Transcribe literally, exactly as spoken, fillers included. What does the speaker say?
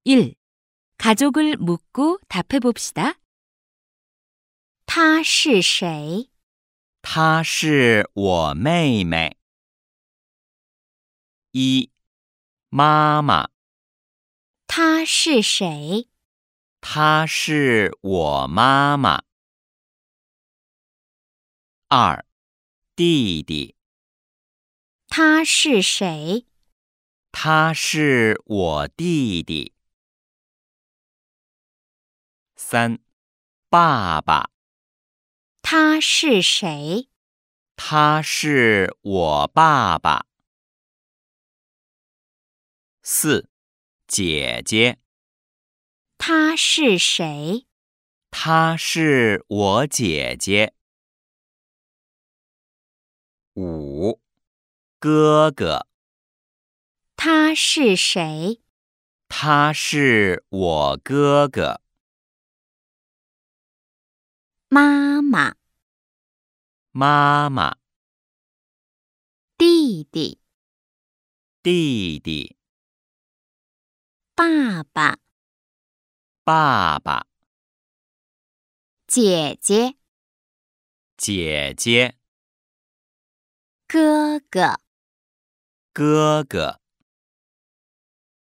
일. 가족을 묻고 답해 봅시다. 她是谁？ 她是我妹妹。一、妈妈。 她是谁？ 她是我妈妈。二、弟弟。 他是谁？ 他是我弟弟。三、爸爸。 他是谁？ 他是我爸爸。四、姐姐。 他是谁？ 她是我姐姐。五、哥哥。 他是谁？ 他是我哥哥。 妈妈。 妈妈。 弟弟。 弟弟。 爸爸。 爸爸。 姐姐。 姐姐。 哥哥。 哥哥。